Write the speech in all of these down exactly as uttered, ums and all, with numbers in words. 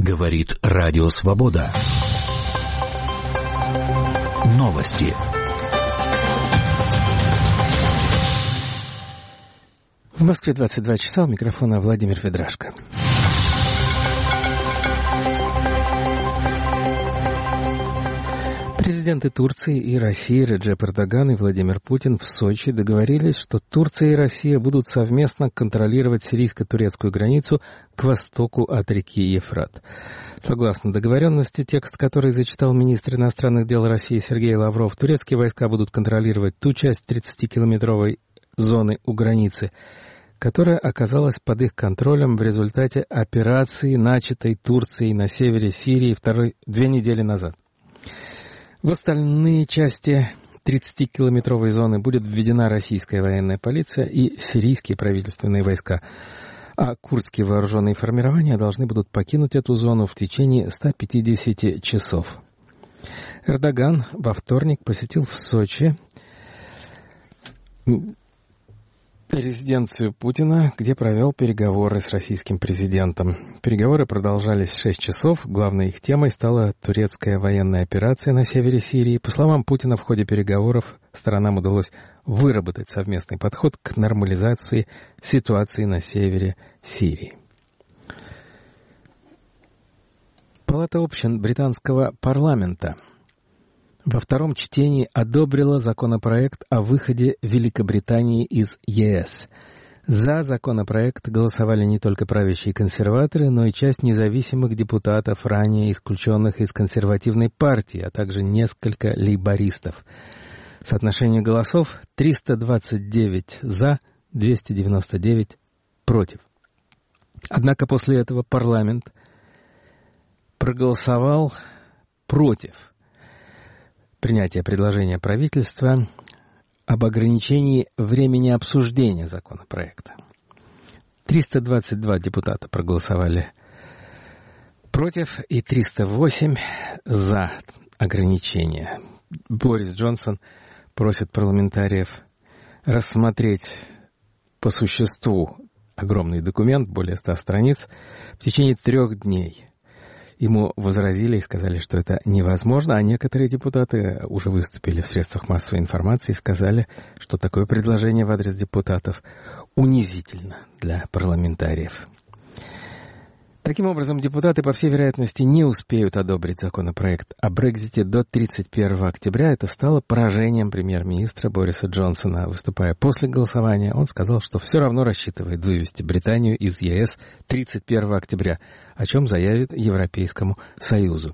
Говорит Радио Свобода. Новости. В Москве двадцать два часа, у микрофона Владимир Ведрашко. Президенты Турции и России Реджеп Эрдоган и Владимир Путин в Сочи договорились, что Турция и Россия будут совместно контролировать сирийско-турецкую границу к востоку от реки Ефрат. Согласно договоренности, текст, который зачитал министр иностранных дел России Сергей Лавров, турецкие войска будут контролировать ту часть тридцатикилометровой зоны у границы, которая оказалась под их контролем в результате операции, начатой Турцией на севере Сирии второй, две недели назад. В остальные части тридцатикилометровой зоны будет введена российская военная полиция и сирийские правительственные войска, а курдские вооруженные формирования должны будут покинуть эту зону в течение ста пятидесяти часов. Эрдоган во вторник посетил в Сочи резиденцию Путина, где провел переговоры с российским президентом. Переговоры продолжались шесть часов. Главной их темой стала турецкая военная операция на севере Сирии. По словам Путина, в ходе переговоров сторонам удалось выработать совместный подход к нормализации ситуации на севере Сирии. Палата общин британского парламента во втором чтении одобрила законопроект о выходе Великобритании из ЕС. За законопроект голосовали не только правящие консерваторы, но и часть независимых депутатов, ранее исключенных из консервативной партии, а также несколько лейбористов. Соотношение голосов триста двадцать девять за, двести девяносто девять против. Однако после этого парламент проголосовал против принятия предложения правительства об ограничении времени обсуждения законопроекта. триста двадцать два депутата проголосовали против и триста восемь за ограничение. Борис Джонсон просит парламентариев рассмотреть по существу огромный документ, более ста страниц, в течение трех дней. Ему возразили и сказали, что это невозможно, а некоторые депутаты уже выступили в средствах массовой информации и сказали, что такое предложение в адрес депутатов унизительно для парламентариев. Таким образом, депутаты, по всей вероятности, не успеют одобрить законопроект о Брексите до тридцать первого октября. Это стало поражением премьер-министра Бориса Джонсона. Выступая после голосования, он сказал, что все равно рассчитывает вывести Британию из ЕС тридцать первого октября, о чем заявит Европейскому Союзу.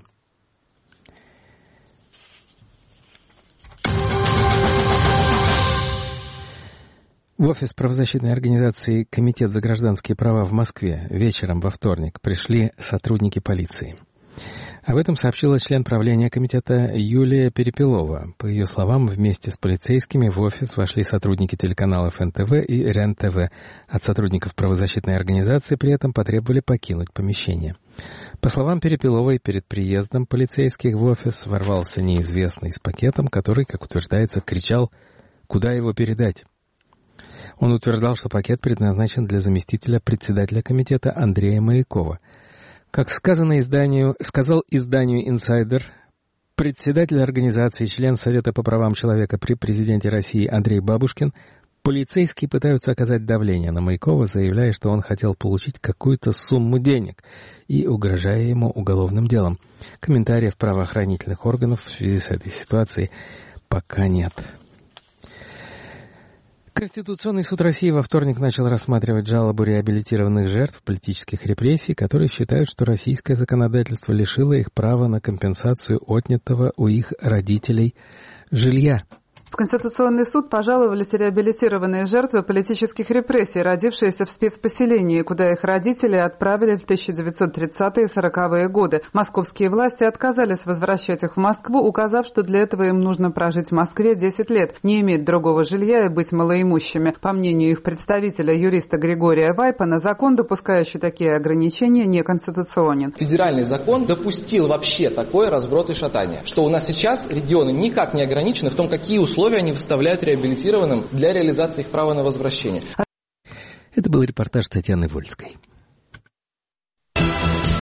В офис правозащитной организации «Комитет за гражданские права» в Москве вечером во вторник пришли сотрудники полиции. Об этом сообщила член правления комитета Юлия Перепелова. По ее словам, вместе с полицейскими в офис вошли сотрудники телеканалов эн тэ вэ и РЕН тэ вэ. От сотрудников правозащитной организации при этом потребовали покинуть помещение. По словам Перепеловой, перед приездом полицейских в офис ворвался неизвестный с пакетом, который, как утверждается, кричал «Куда его передать?». Он утверждал, что пакет предназначен для заместителя председателя комитета Андрея Маякова. Как сказано изданию, сказал изданию «Инсайдер», председатель организации, член Совета по правам человека при президенте России Андрей Бабушкин, полицейские пытаются оказать давление на Маякова, заявляя, что он хотел получить какую-то сумму денег и угрожая ему уголовным делом. Комментариев правоохранительных органов в связи с этой ситуацией пока нет. Конституционный суд России во вторник начал рассматривать жалобу реабилитированных жертв политических репрессий, которые считают, что российское законодательство лишило их права на компенсацию отнятого у их родителей жилья. В Конституционный суд пожаловались реабилитированные жертвы политических репрессий, родившиеся в спецпоселении, куда их родители отправили в тысяча девятьсот тридцатые и сороковые годы. Московские власти отказались возвращать их в Москву, указав, что для этого им нужно прожить в Москве десять лет, не иметь другого жилья и быть малоимущими. По мнению их представителя, юриста Григория Вайпана, закон, допускающий такие ограничения, неконституционен. Федеральный закон допустил вообще такой разброд и шатание, что у нас сейчас регионы никак не ограничены в том, какие условия условия они выставляют реабилитированным для реализации их права на возвращение. Это был репортаж Татьяны Вольской.